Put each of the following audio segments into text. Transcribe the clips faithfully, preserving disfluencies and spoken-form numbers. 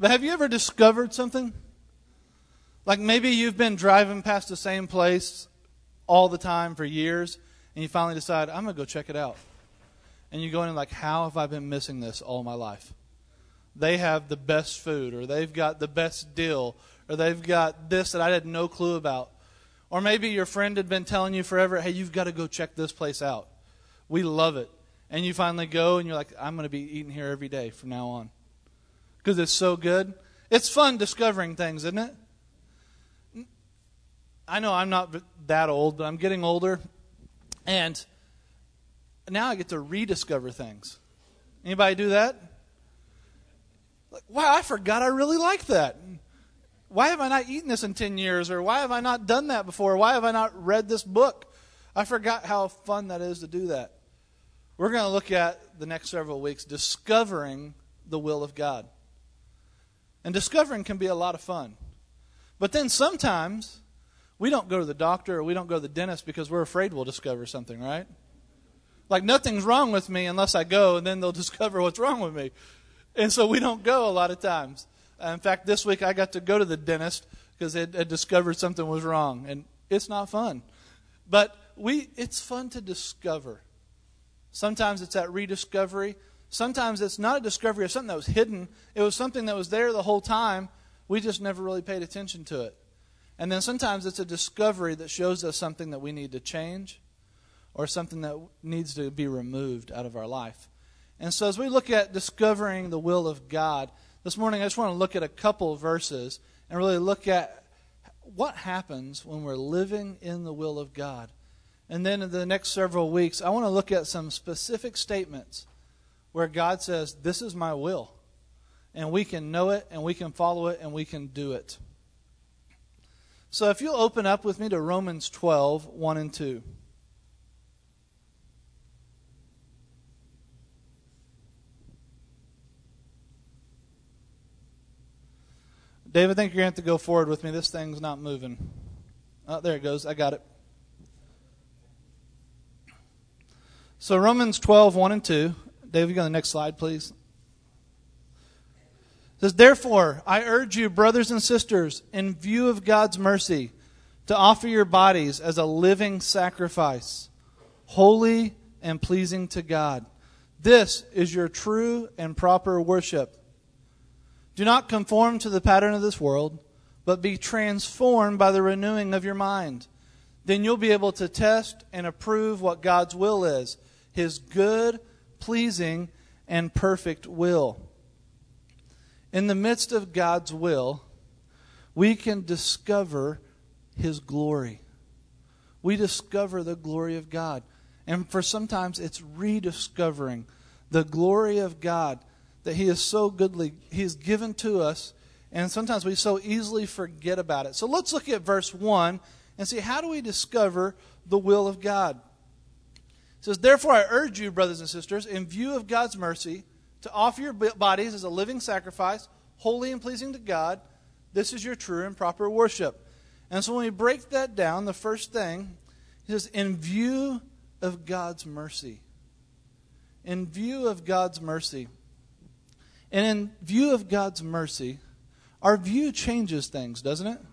But have you ever discovered something? Like maybe you've been driving past the same place all the time for years, and you finally decide, I'm going to go check it out. And you go in and like, how have I been missing this all my life? They have the best food, or they've got the best deal, or they've got this that I had no clue about. Or maybe your friend had been telling you forever, hey, you've got to go check this place out. We love it. And you finally go and you're like, I'm going to be eating here every day from now on. Because it's so good. It's fun discovering things, isn't it? I know I'm not that old, but I'm getting older. And now I get to rediscover things. Anybody do that? Like, wow, I forgot I really like that. Why have I not eaten this in ten years? Or why have I not done that before? Why have I not read this book? I forgot how fun that is to do that. We're going to look at the next several weeks discovering the will of God. And discovering can be a lot of fun. But then sometimes we don't go to the doctor or we don't go to the dentist because we're afraid we'll discover something, right? Like nothing's wrong with me unless I go, and then they'll discover what's wrong with me. And so we don't go a lot of times. Uh, in fact, this week I got to go to the dentist because it had discovered something was wrong. And it's not fun. But we it's fun to discover. Sometimes it's that rediscovery. Sometimes it's not a discovery of something that was hidden. It was something that was there the whole time. We just never really paid attention to it. And then sometimes it's a discovery that shows us something that we need to change or something that needs to be removed out of our life. And so as we look at discovering the will of God, this morning I just want to look at a couple of verses and really look at what happens when we're living in the will of God. And then in the next several weeks, I want to look at some specific statements where God says, this is my will. And we can know it, and we can follow it, and we can do it. So if you'll open up with me to Romans twelve, one and two. Dave, I think you're going to have to go forward with me. This thing's not moving. Oh, there it goes. I got it. So Romans twelve, one and two. Dave, you go to the next slide, please. It says, therefore, I urge you, brothers and sisters, in view of God's mercy, to offer your bodies as a living sacrifice, holy and pleasing to God. This is your true and proper worship. Do not conform to the pattern of this world, but be transformed by the renewing of your mind. Then you'll be able to test and approve what God's will is, His good, pleasing, and perfect will. In the midst of God's will, we can discover His glory. We discover the glory of God. And for sometimes it's rediscovering the glory of God that He is so goodly, He has given to us, and sometimes we so easily forget about it. So let's look at verse one and see, how do we discover the will of God? It says, therefore I urge you, brothers and sisters, in view of God's mercy, to offer your bodies as a living sacrifice, holy and pleasing to God. This is your true and proper worship. And so when we break that down, the first thing, he says, in view of God's mercy. In view of God's mercy. And in view of God's mercy, our view changes things, doesn't it?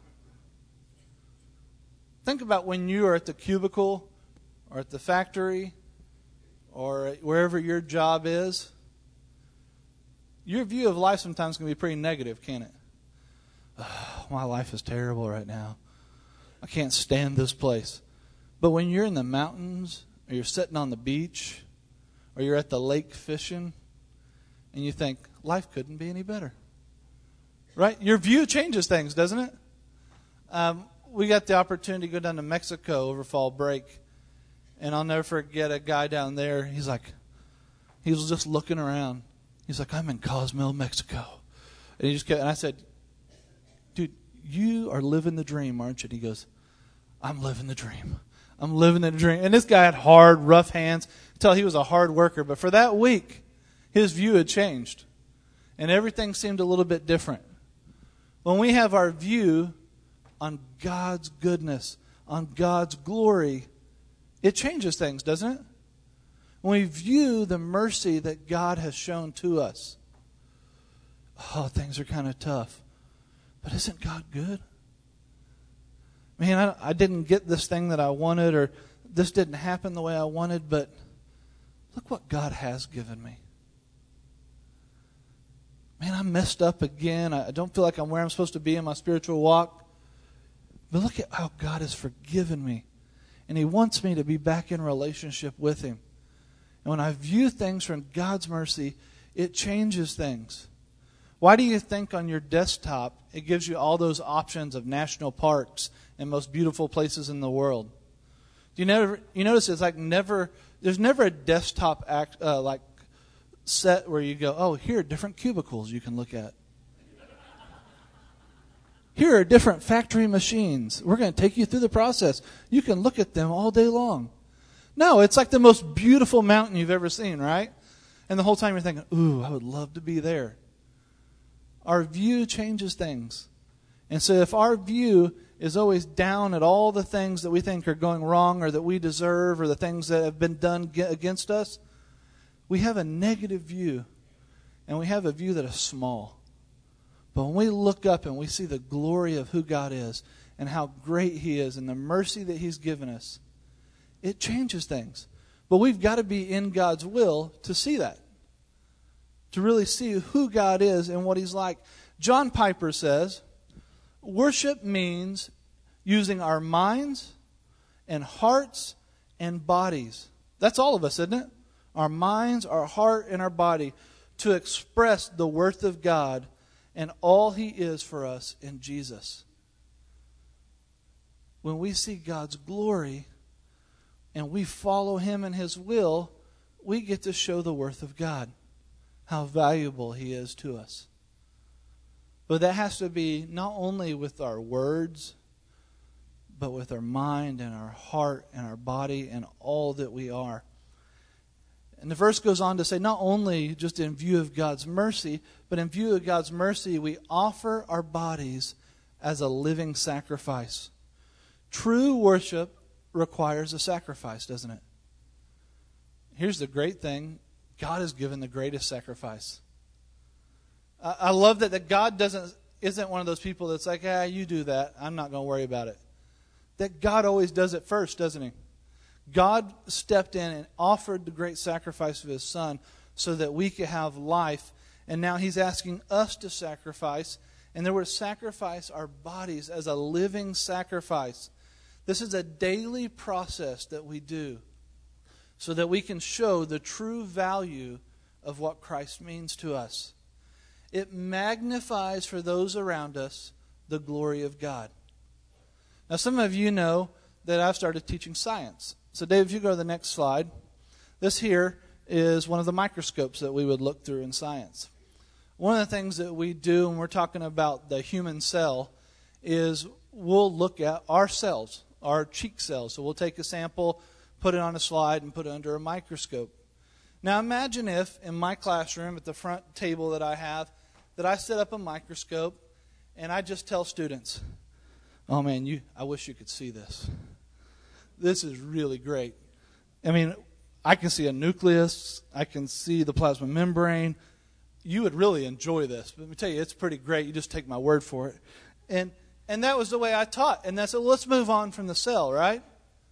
Think about when you are at the cubicle or at the factory or wherever your job is. Your view of life sometimes can be pretty negative, can't it? Oh, my life is terrible right now. I can't stand this place. But when you're in the mountains or you're sitting on the beach or you're at the lake fishing and you think, life couldn't be any better. Right? Your view changes things, doesn't it? Um, we got the opportunity to go down to Mexico over fall break. And I'll never forget a guy down there. He's like, he was just looking around. He's like, I'm in Cozumel, Mexico. And he just kept, and I said, dude, you are living the dream, aren't you? And he goes, I'm living the dream. I'm living the dream. And this guy had hard, rough hands. Tell he was a hard worker. But for that week, his view had changed. And everything seemed a little bit different. When we have our view on God's goodness, on God's glory, it changes things, doesn't it? When we view the mercy that God has shown to us, oh, things are kind of tough. But isn't God good? Man, I, I didn't get this thing that I wanted, or this didn't happen the way I wanted, but look what God has given me. Man, I messed up again. I don't feel like I'm where I'm supposed to be in my spiritual walk. But look at how God has forgiven me. And He wants me to be back in relationship with Him. And when I view things from God's mercy, it changes things. Why do you think on your desktop it gives you all those options of national parks and most beautiful places in the world? Do you never you notice it's like never there's never a desktop act uh, like set where you go, oh, here are different cubicles you can look at. Here are different factory machines. We're going to take you through the process. You can look at them all day long. No, it's like the most beautiful mountain you've ever seen, right? And the whole time you're thinking, ooh, I would love to be there. Our view changes things. And so if our view is always down at all the things that we think are going wrong or that we deserve or the things that have been done against us, we have a negative view. And we have a view that is small. But when we look up and we see the glory of who God is and how great He is and the mercy that He's given us, it changes things. But we've got to be in God's will to see that. To really see who God is and what He's like. John Piper says, worship means using our minds and hearts and bodies. That's all of us, isn't it? Our minds, our heart, and our body to express the worth of God and all He is for us in Jesus. When we see God's glory and we follow Him in His will, we get to show the worth of God, how valuable He is to us. But that has to be not only with our words, but with our mind and our heart and our body and all that we are. And the verse goes on to say, not only just in view of God's mercy, but in view of God's mercy, we offer our bodies as a living sacrifice. True worship requires a sacrifice, doesn't it? Here's the great thing. God has given the greatest sacrifice. I, I love that, that God doesn't isn't one of those people that's like, ah, you do that. I'm not going to worry about it. That God always does it first, doesn't He? God stepped in and offered the great sacrifice of His Son so that we could have life. And now He's asking us to sacrifice. And there were sacrifice our bodies as a living sacrifice. This is a daily process that we do so that we can show the true value of what Christ means to us. It magnifies for those around us the glory of God. Now, some of you know that I've started teaching science. So, Dave, if you go to the next slide, this here is one of the microscopes that we would look through in science. One of the things that we do when we're talking about the human cell is we'll look at our cells, our cheek cells. So we'll take a sample, put it on a slide, and put it under a microscope. Now, imagine if in my classroom at the front table that I have, that I set up a microscope and I just tell students, oh man, you, I wish you could see this. This is really great. I mean, I can see a nucleus. I can see the plasma membrane. You would really enjoy this. But let me tell you, it's pretty great. You just take my word for it. And and that was the way I taught. And I said, well, let's move on from the cell, right?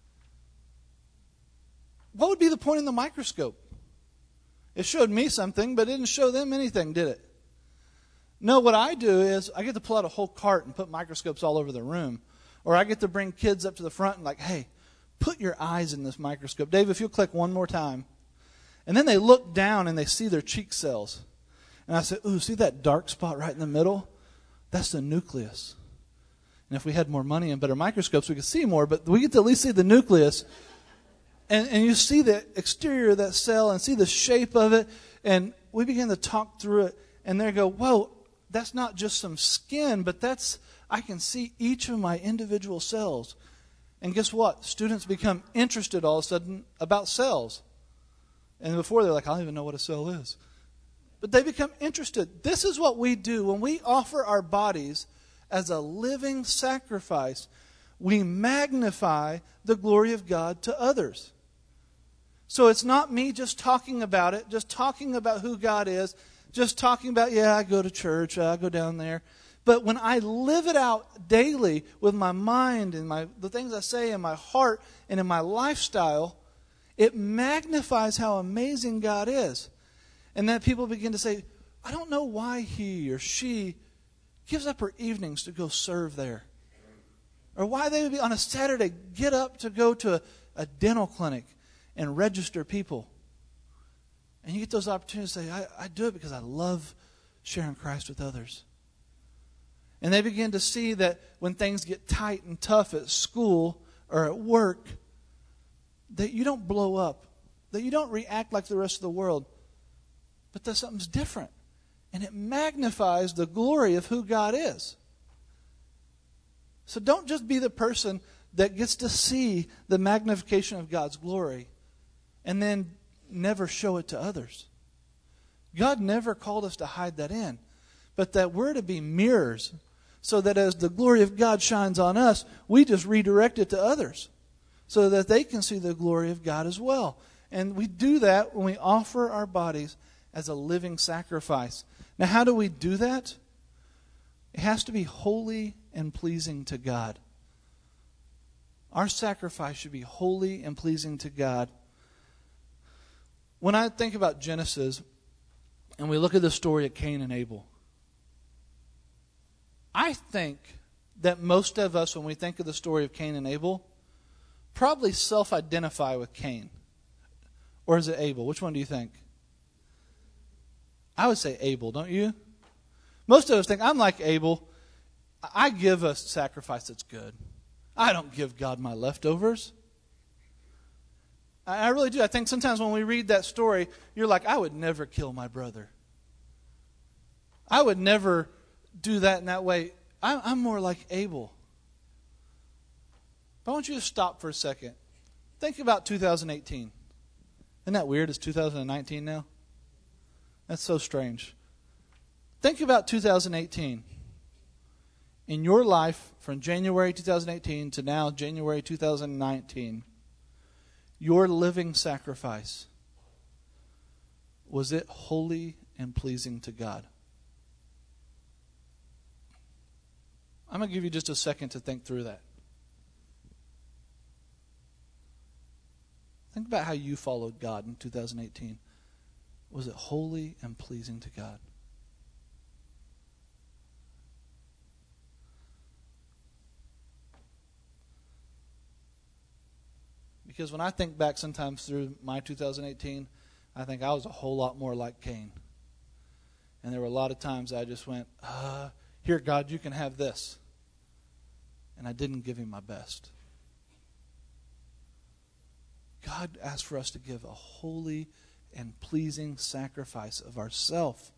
What would be the point in the microscope? It showed me something, but it didn't show them anything, did it? No, what I do is I get to pull out a whole cart and put microscopes all over the room. Or I get to bring kids up to the front and like, hey, put your eyes in this microscope. Dave, if you'll click one more time. And then they look down and they see their cheek cells. And I say, ooh, see that dark spot right in the middle? That's the nucleus. And if we had more money and better microscopes, we could see more. But we get to at least see the nucleus. And, and you see the exterior of that cell and see the shape of it. And we begin to talk through it. And they go, whoa, that's not just some skin, but that's, I can see each of my individual cells. And guess what? Students become interested all of a sudden about cells. And before they're like, I don't even know what a cell is. But they become interested. This is what we do when we offer our bodies as a living sacrifice. We magnify the glory of God to others. So it's not me just talking about it, just talking about who God is, just talking about, yeah, I go to church, I go down there. But when I live it out daily with my mind and my the things I say in my heart and in my lifestyle, it magnifies how amazing God is. And then people begin to say, I don't know why he or she gives up her evenings to go serve there. Or why they would be on a Saturday, get up to go to a, a dental clinic and register people. And you get those opportunities to say, I, I do it because I love sharing Christ with others. And they begin to see that when things get tight and tough at school or at work, that you don't blow up, that you don't react like the rest of the world, but that something's different. And it magnifies the glory of who God is. So don't just be the person that gets to see the magnification of God's glory and then never show it to others. God never called us to hide that in, but that we're to be mirrors so that as the glory of God shines on us, we just redirect it to others so that they can see the glory of God as well. And we do that when we offer our bodies as a living sacrifice. Now, how do we do that? It has to be holy and pleasing to God. Our sacrifice should be holy and pleasing to God. When I think about Genesis and we look at the story of Cain and Abel, I think that most of us, when we think of the story of Cain and Abel, probably self-identify with Cain. Or is it Abel? Which one do you think? I would say Abel, don't you? Most of us think, I'm like Abel. I give a sacrifice that's good. I don't give God my leftovers. I really do. I think sometimes when we read that story, you're like, I would never kill my brother. I would never do that in that way. I'm more like Abel. But I want you to stop for a second. Think about two thousand eighteen. Isn't that weird? It's two thousand nineteen now? That's so strange. Think about two thousand eighteen. In your life, from January two thousand eighteen to now, January two thousand nineteen, your living sacrifice, was it holy and pleasing to God? I'm going to give you just a second to think through that. Think about how you followed God in two thousand eighteen. Was it holy and pleasing to God? Because when I think back sometimes through my two thousand eighteen, I think I was a whole lot more like Cain. And there were a lot of times I just went, uh, here, God, you can have this. And I didn't give him my best. God asked for us to give a holy and pleasing sacrifice of ourself.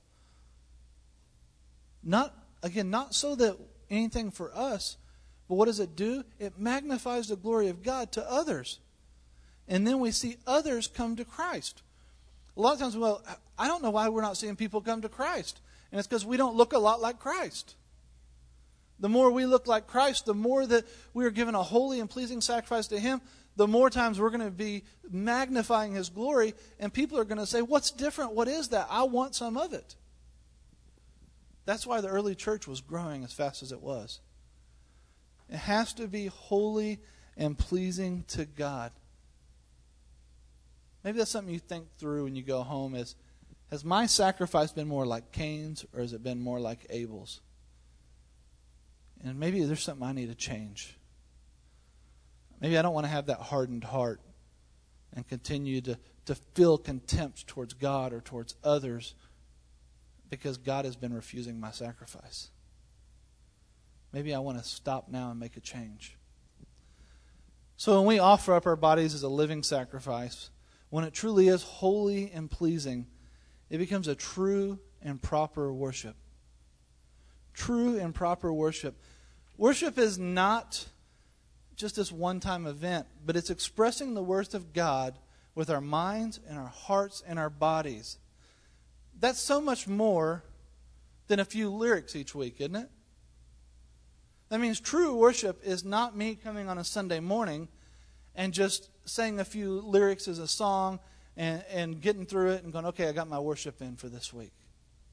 Not, again, not so that anything for us, but what does it do? It magnifies the glory of God to others. And then we see others come to Christ. A lot of times, well, I don't know why we're not seeing people come to Christ. And it's because we don't look a lot like Christ. The more we look like Christ, the more that we are given a holy and pleasing sacrifice to him, the more times we're going to be magnifying his glory, and people are going to say, what's different? What is that? I want some of it. That's why the early church was growing as fast as it was. It has to be holy and pleasing to God. Maybe that's something you think through when you go home is, has my sacrifice been more like Cain's or has it been more like Abel's? And maybe there's something I need to change. Maybe I don't want to have that hardened heart and continue to, to feel contempt towards God or towards others because God has been refusing my sacrifice. Maybe I want to stop now and make a change. So when we offer up our bodies as a living sacrifice, when it truly is holy and pleasing, it becomes a true and proper worship. True and proper worship. Worship is not just this one-time event, but it's expressing the worth of God with our minds and our hearts and our bodies. That's so much more than a few lyrics each week, isn't it? That means true worship is not me coming on a Sunday morning and just saying a few lyrics as a song and, and getting through it and going, okay, I got my worship in for this week.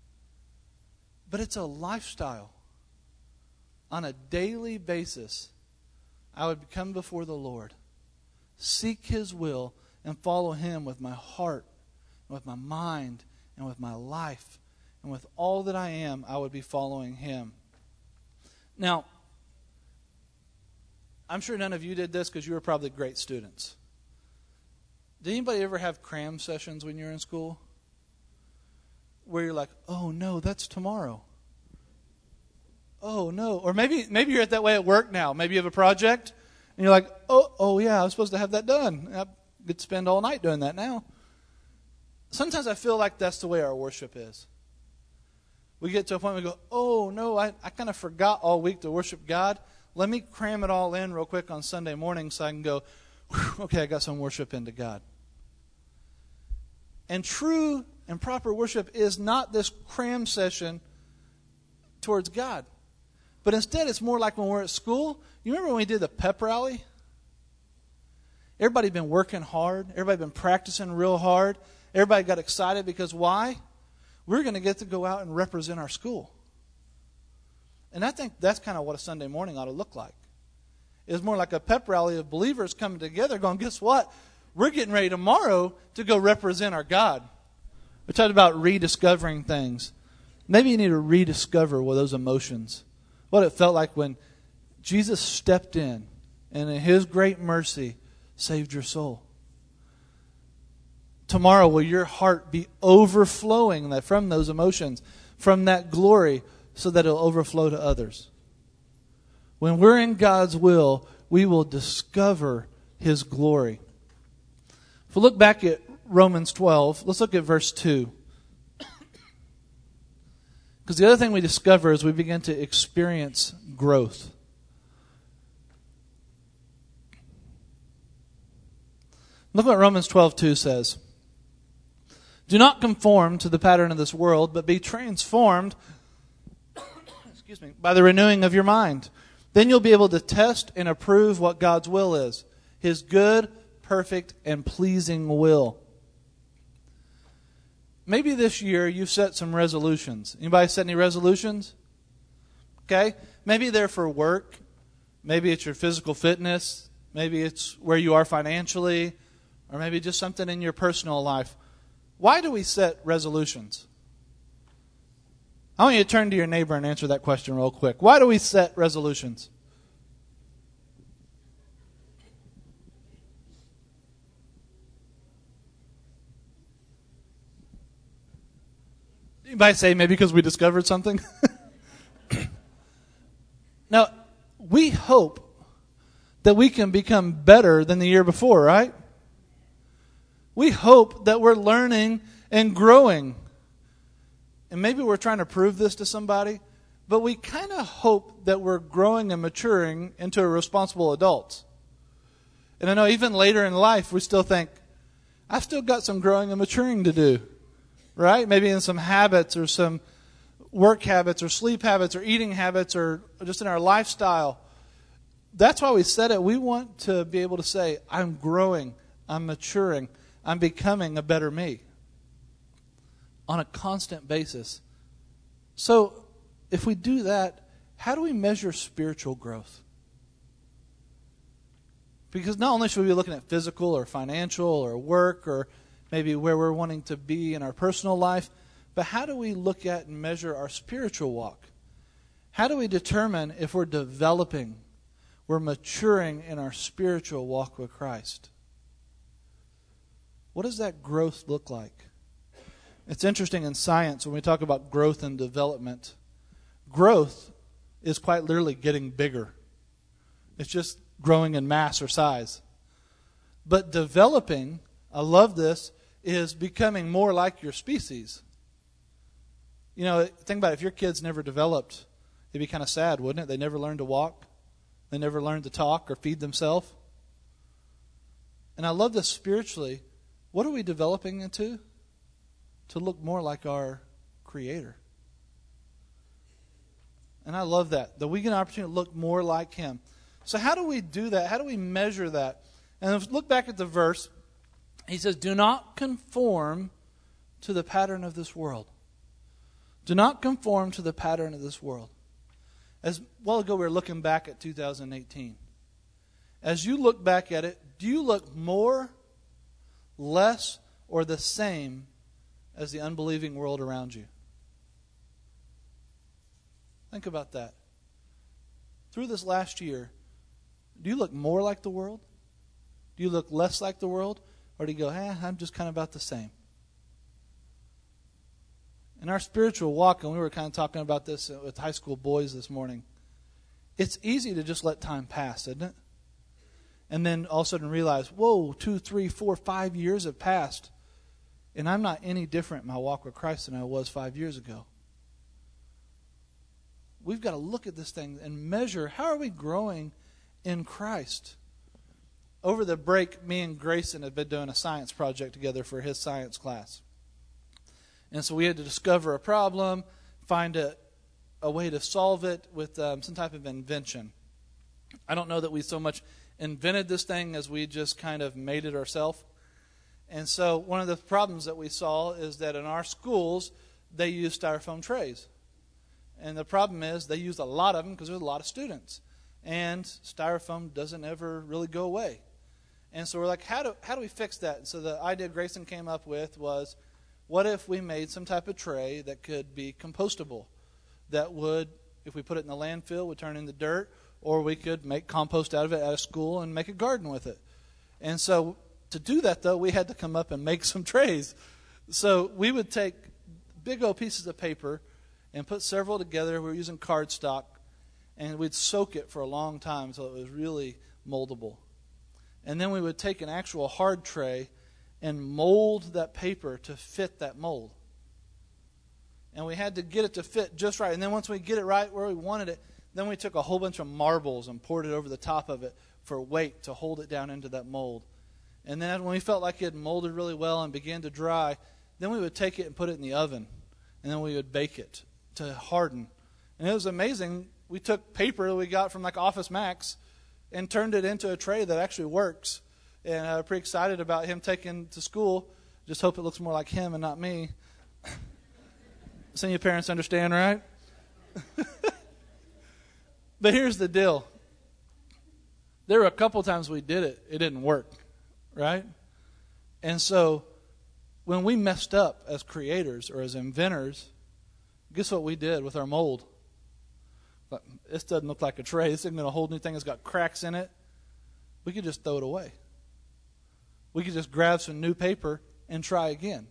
But it's a lifestyle. On a daily basis, I would come before the Lord, seek His will, and follow Him with my heart, and with my mind, and with my life. And with all that I am, I would be following Him. Now, I'm sure none of you did this because you were probably great students. Did anybody ever have cram sessions when you're in school? Where you're like, oh no, that's tomorrow. Oh no. Or maybe maybe you're at that way at work now. Maybe you have a project and you're like, oh, oh yeah, I was supposed to have that done. I get to spend all night doing that now. Sometimes I feel like that's the way our worship is. We get to a point where we go, oh no, I, I kind of forgot all week to worship God. Let me cram it all in real quick on Sunday morning so I can go, okay, I got some worship into God. And true and proper worship is not this cram session towards God. But instead, it's more like when we're at school. You remember when we did the pep rally? Everybody been working hard. Everybody been practicing real hard. Everybody got excited because why? We're going to get to go out and represent our school. And I think that's kind of what a Sunday morning ought to look like. It's more like a pep rally of believers coming together going, guess what? We're getting ready tomorrow to go represent our God. We talked about rediscovering things. Maybe you need to rediscover what those emotions, what it felt like when Jesus stepped in and in His great mercy saved your soul. Tomorrow, will your heart be overflowing that from those emotions, from that glory, so that it'll overflow to others? When we're in God's will, we will discover His glory. If we look back at Romans twelve, let's look at verse two. Because the other thing we discover is we begin to experience growth. Look what Romans twelve two says. Do not conform to the pattern of this world, but be transformed excuse me, by the renewing of your mind. Then you'll be able to test and approve what God's will is. His good, perfect, and pleasing will. Maybe this year you've set some resolutions. Anybody set any resolutions? Okay. Maybe they're for work. Maybe it's your physical fitness. Maybe it's where you are financially. Or maybe just something in your personal life. Why do we set resolutions? I want you to turn to your neighbor and answer that question real quick. Why do we set resolutions? Anybody say maybe because we discovered something? Now, we hope that we can become better than the year before, right? We hope that we're learning and growing. And maybe we're trying to prove this to somebody, but we kind of hope that we're growing and maturing into a responsible adult. And I know even later in life, we still think, I've still got some growing and maturing to do. Right? Maybe in some habits or some work habits or sleep habits or eating habits or just in our lifestyle. That's why we said it. We want to be able to say, I'm growing, I'm maturing, I'm becoming a better me on a constant basis. So if we do that, how do we measure spiritual growth? Because not only should we be looking at physical or financial or work or maybe where we're wanting to be in our personal life, but how do we look at and measure our spiritual walk? How do we determine if we're developing, we're maturing in our spiritual walk with Christ? What does that growth look like? It's interesting in science when we talk about growth and development. Growth is quite literally getting bigger. It's just growing in mass or size. But developing, I love this, is becoming more like your species. You know, think about it. If your kids never developed, it'd be kind of sad, wouldn't it? They never learned to walk. They never learned to talk or feed themselves. And I love this spiritually. What are we developing into? To look more like our Creator. And I love that. That we get an opportunity to look more like Him. So how do we do that? How do we measure that? And if look back at the verse. He says, do not conform to the pattern of this world. Do not conform to the pattern of this world. As a while ago, we were looking back at two thousand eighteen. As you look back at it, do you look more, less, or the same as the unbelieving world around you? Think about that. Through this last year, do you look more like the world? Do you look less like the world? Or do you go, eh, I'm just kind of about the same? In our spiritual walk, and we were kind of talking about this with high school boys this morning, it's easy to just let time pass, isn't it? And then all of a sudden realize, whoa, two, three, four, five years have passed, and I'm not any different in my walk with Christ than I was five years ago. We've got to look at this thing and measure, how are we growing in Christ? Over the break, me and Grayson had been doing a science project together for his science class. And so we had to discover a problem, find a, a way to solve it with um, some type of invention. I don't know that we so much invented this thing as we just kind of made it ourselves. And so one of the problems that we saw is that in our schools, they use styrofoam trays. And the problem is they use a lot of them because there's a lot of students. And styrofoam doesn't ever really go away. And so we're like, how do how do we fix that? And so the idea Grayson came up with was, what if we made some type of tray that could be compostable? That would, if we put it in the landfill, would turn into dirt, or we could make compost out of it at a school and make a garden with it. And so to do that, though, we had to come up and make some trays. So we would take big old pieces of paper and put several together. We were using cardstock, and we'd soak it for a long time so it was really moldable. And then we would take an actual hard tray and mold that paper to fit that mold. And we had to get it to fit just right. And then once we get it right where we wanted it, then we took a whole bunch of marbles and poured it over the top of it for weight to hold it down into that mold. And then when we felt like it had molded really well and began to dry, then we would take it and put it in the oven. And then we would bake it to harden. And it was amazing. We took paper that we got from like Office Max and turned it into a tray that actually works. And I'm pretty excited about him taking to school. Just hope it looks more like him and not me. Some of you parents understand, right? But here's the deal. There were a couple times we did it. It didn't work, right? And so when we messed up as creators or as inventors, guess what we did with our mold? This doesn't look like a tray. This isn't going to hold anything. It's got cracks in it. We could just throw it away. We could just grab some new paper and try again.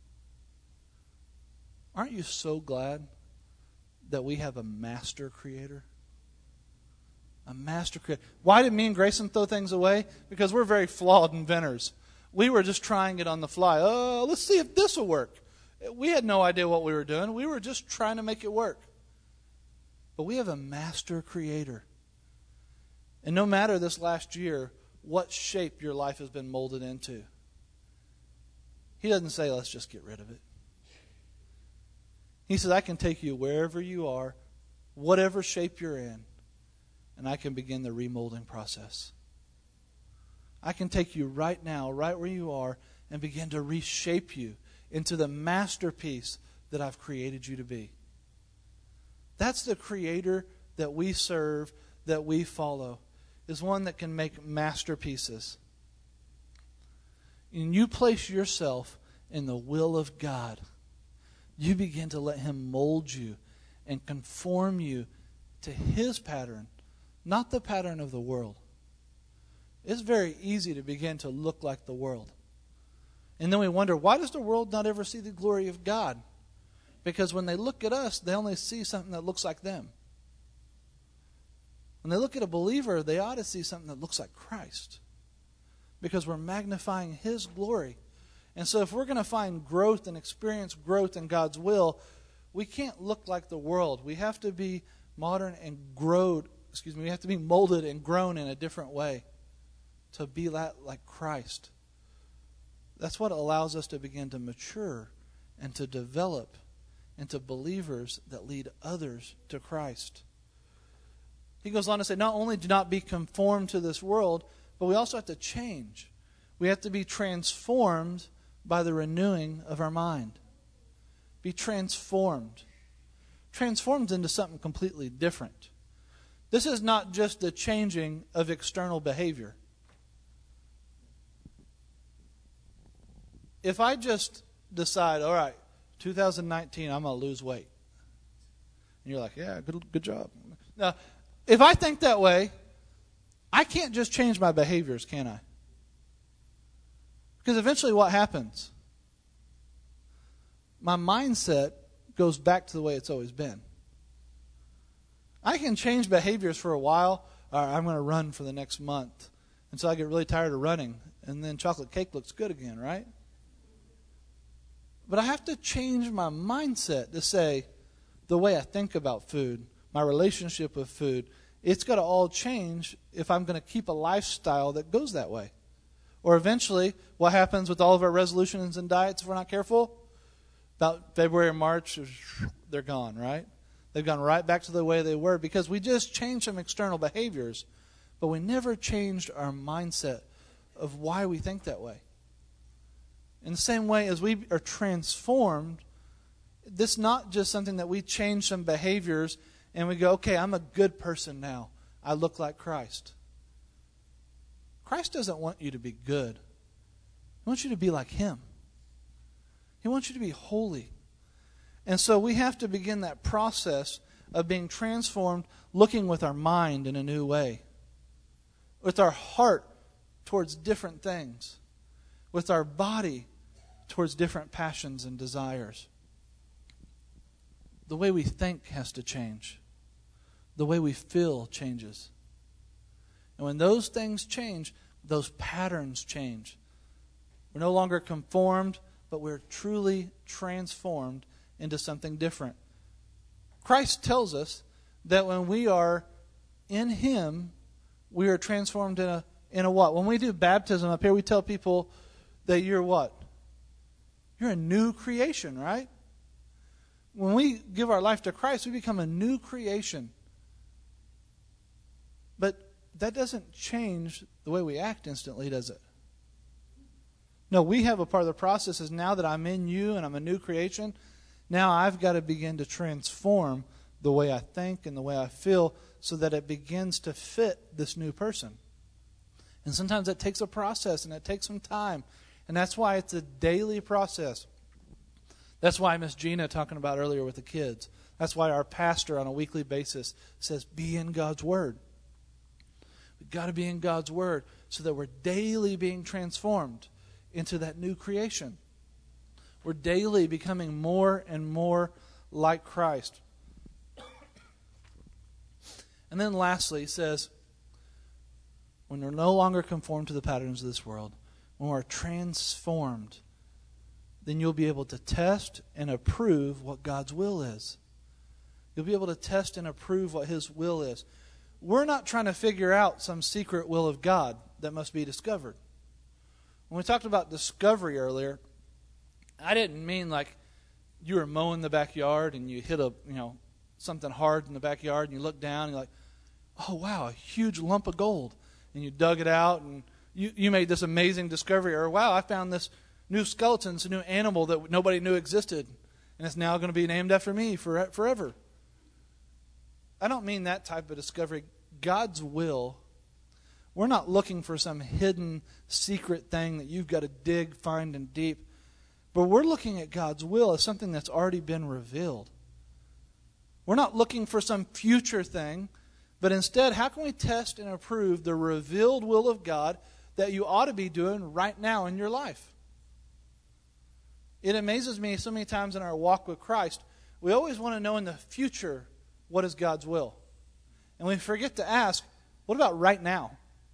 Aren't you so glad that we have a master creator? A master creator. Why did me and Grayson throw things away? Because we're very flawed inventors. We were just trying it on the fly. Oh, let's see if this will work. We had no idea what we were doing. We were just trying to make it work. But we have a master creator. And no matter this last year, what shape your life has been molded into, he doesn't say, let's just get rid of it. He says, I can take you wherever you are, whatever shape you're in, and I can begin the remolding process. I can take you right now, right where you are, and begin to reshape you into the masterpiece that I've created you to be. That's the creator that we serve, that we follow, is one that can make masterpieces. And you place yourself in the will of God. You begin to let him mold you and conform you to his pattern, not the pattern of the world. It's very easy to begin to look like the world. And then we wonder, why does the world not ever see the glory of God? Because when they look at us, they only see something that looks like them. When they look at a believer, they ought to see something that looks like Christ. Because we're magnifying his glory. And so if we're going to find growth and experience growth in God's will, we can't look like the world. We have to be modern and grow, excuse me, we have to be molded and grown in a different way to be like Christ. That's what allows us to begin to mature and to develop into believers that lead others to Christ. He goes on to say, not only do not be conformed to this world, but we also have to change. We have to be transformed by the renewing of our mind. Be transformed. transforms into something completely different. This is not just the changing of external behavior. If I just decide, all right, two thousand nineteen, I'm going to lose weight. And you're like, yeah, good, good job. Now, if I think that way, I can't just change my behaviors, can I? Because eventually what happens? My mindset goes back to the way it's always been. I can change behaviors for a while. All right, I'm going to run for the next month until I get really tired of running. And then chocolate cake looks good again, right? But I have to change my mindset to say the way I think about food, my relationship with food, it's got to all change if I'm going to keep a lifestyle that goes that way. Or eventually, what happens with all of our resolutions and diets if we're not careful? About February or March, they're gone, right? They've gone right back to the way they were because we just changed some external behaviors, but we never changed our mindset of why we think that way. In the same way as we are transformed, this is not just something that we change some behaviors and we go, okay, I'm a good person now. I look like Christ. Christ doesn't want you to be good. He wants you to be like Him. He wants you to be holy. And so we have to begin that process of being transformed, looking with our mind in a new way, with our heart towards different things, with our body towards different passions and desires. The way we think has to change. The way we feel changes. And when those things change, those patterns change. We're no longer conformed, but we're truly transformed into something different. Christ tells us that when we are in Him, we are transformed in a in a what? When we do baptism up here, we tell people that you're what? You're a new creation, right? When we give our life to Christ, we become a new creation. But that doesn't change the way we act instantly, does it? No, we have a part of the process is now that I'm in you and I'm a new creation, now I've got to begin to transform the way I think and the way I feel so that it begins to fit this new person. And sometimes it takes a process and it takes some time. And that's why it's a daily process. That's why Miss Gina talking about earlier with the kids. That's why our pastor on a weekly basis says, be in God's Word. We've got to be in God's Word so that we're daily being transformed into that new creation. We're daily becoming more and more like Christ. And then lastly, he says, when we're no longer conformed to the patterns of this world, when we're transformed, then you'll be able to test and approve what God's will is. You'll be able to test and approve what His will is. We're not trying to figure out some secret will of God that must be discovered. When we talked about discovery earlier, I didn't mean like you were mowing the backyard and you hit a, you know, something hard in the backyard and you look down and you're like, oh wow, a huge lump of gold. And you dug it out and you, you made this amazing discovery. Or wow, I found this new skeleton, it's a new animal that nobody knew existed. And it's now going to be named after me for, forever. I don't mean that type of discovery. God's will, we're not looking for some hidden secret thing that you've got to dig, find, and deep. But we're looking at God's will as something that's already been revealed. We're not looking for some future thing, but instead, how can we test and approve the revealed will of God that you ought to be doing right now in your life? It amazes me so many times in our walk with Christ, we always want to know in the future what is God's will. And we forget to ask, what about right now?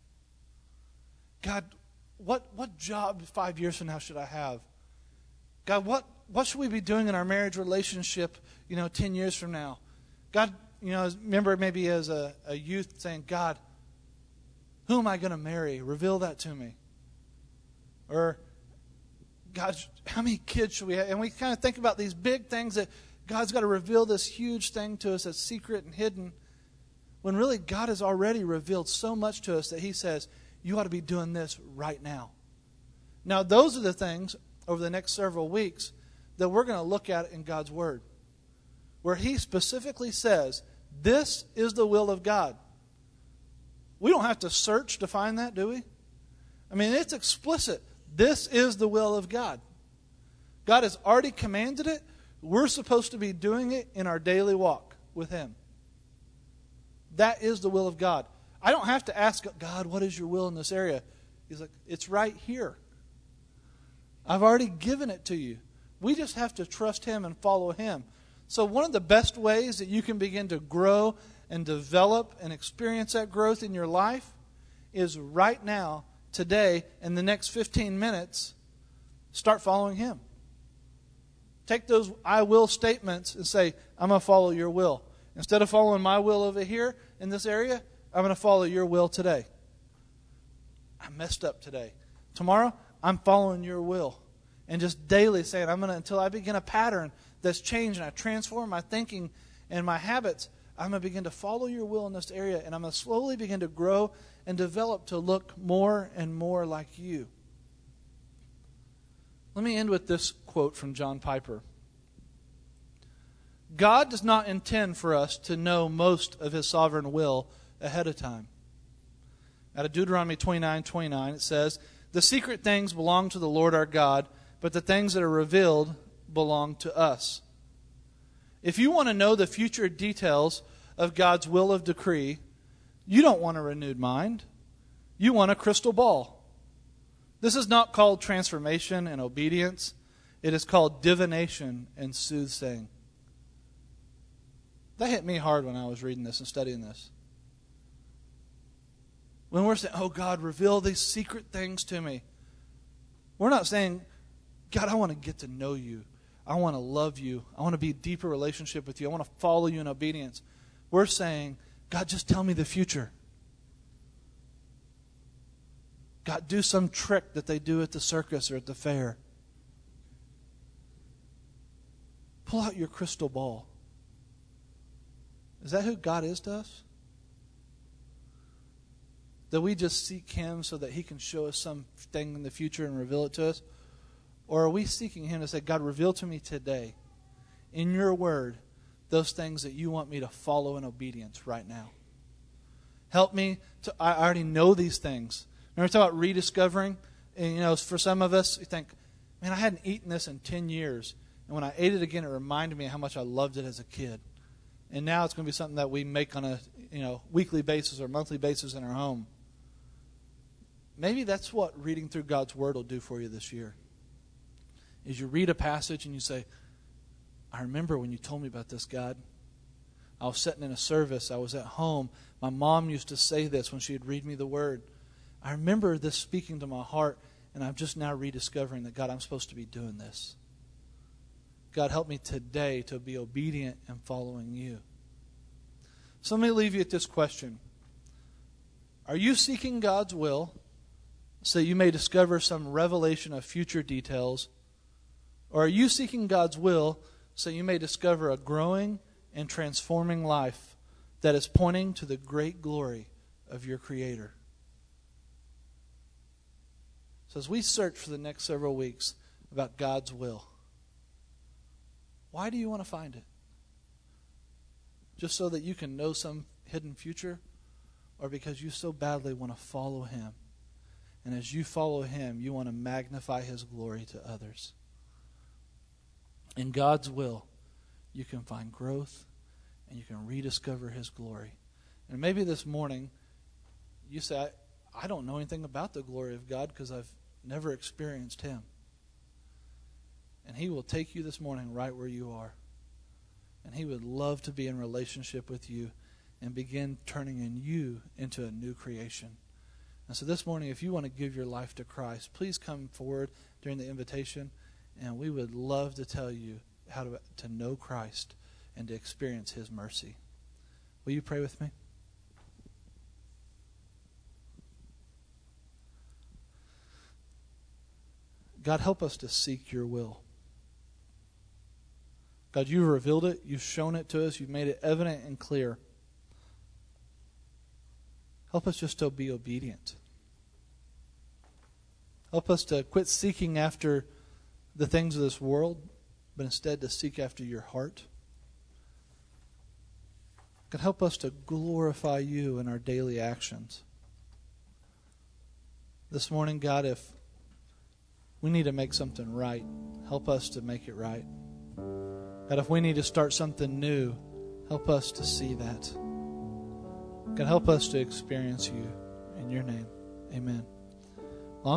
God, what, what job five years from now should I have? God, what, what should we be doing in our marriage relationship, you know, ten years from now? God, you know, remember maybe as a, a youth saying, God, who am I going to marry? Reveal that to me. Or, God, how many kids should we have? And we kind of think about these big things that God's got to reveal this huge thing to us that's secret and hidden. When really God has already revealed so much to us that He says, you ought to be doing this right now. Now, those are the things over the next several weeks that we're going to look at in God's Word. where he specifically says, this is the will of God. We don't have to search to find that, do we? I mean, it's explicit. This is the will of God. God has already commanded it. We're supposed to be doing it in our daily walk with him. That is the will of God. I don't have to ask God, what is your will in this area? He's like, it's right here. I've already given it to you. We just have to trust him and follow him. So one of the best ways that you can begin to grow and develop and experience that growth in your life is right now, today, in the next fifteen minutes, start following him. Take those I will statements and say, I'm going to follow your will. Instead of following my will over here in this area, I'm going to follow your will today. I messed up today. Tomorrow, I'm following your will. And just daily saying, I'm going to, until I begin a pattern that's changed and I transform my thinking and my habits, I'm going to begin to follow your will in this area, and I'm going to slowly begin to grow and develop to look more and more like you. Let me end with this quote from John Piper. God does not intend for us to know most of his sovereign will ahead of time. Out of Deuteronomy twenty-nine twenty-nine, it says, the secret things belong to the Lord our God, but the things that are revealed belong to us. If you want to know the future details of God's will of decree, you don't want a renewed mind. You want a crystal ball. This is not called transformation and obedience. It is called divination and soothsaying. That hit me hard when I was reading this and studying this. When we're saying, oh God, reveal these secret things to me. We're not saying, God, I want to get to know you. I want to love you. I want to be a deeper relationship with you. I want to follow you in obedience. We're saying, God, just tell me the future. God, do some trick that they do at the circus or at the fair. Pull out your crystal ball. Is that who God is to us? That we just seek him so that he can show us something in the future and reveal it to us? Or are we seeking him to say, God, reveal to me today, in your word, those things that you want me to follow in obedience right now? Help me to, I already know these things. Remember talking about rediscovering? And, you know, for some of us, you think, man, I hadn't eaten this in ten years. And when I ate it again, it reminded me how much I loved it as a kid. And now it's going to be something that we make on a, you know, weekly basis or monthly basis in our home. Maybe that's what reading through God's word will do for you this year. Is you read a passage and you say, I remember when you told me about this, God. I was sitting in a service. I was at home. My mom used to say this when she would read me the word. I remember this speaking to my heart, and I'm just now rediscovering that, God, I'm supposed to be doing this. God, help me today to be obedient and following you. So let me leave you at this question. Are you seeking God's will so you may discover some revelation of future details? Or are you seeking God's will so you may discover a growing and transforming life that is pointing to the great glory of your Creator? So as we search for the next several weeks about God's will, why do you want to find it? Just so that you can know some hidden future? Or because you so badly want to follow him? And as you follow him, you want to magnify his glory to others. In God's will, you can find growth and you can rediscover his glory. And maybe this morning, you say, I, I don't know anything about the glory of God because I've never experienced him. And he will take you this morning right where you are. And he would love to be in relationship with you and begin turning in you into a new creation. And so this morning, if you want to give your life to Christ, please come forward during the invitation, and we would love to tell you how to, to know Christ and to experience his mercy. Will you pray with me? God, help us to seek your will. God, you've revealed it. You've shown it to us. You've made it evident and clear. Help us just to be obedient. Help us to quit seeking after the things of this world, but instead to seek after your heart. God, help us to glorify you in our daily actions. This morning, God, if we need to make something right, help us to make it right. God, if we need to start something new, help us to see that. God, help us to experience you. In your name, amen.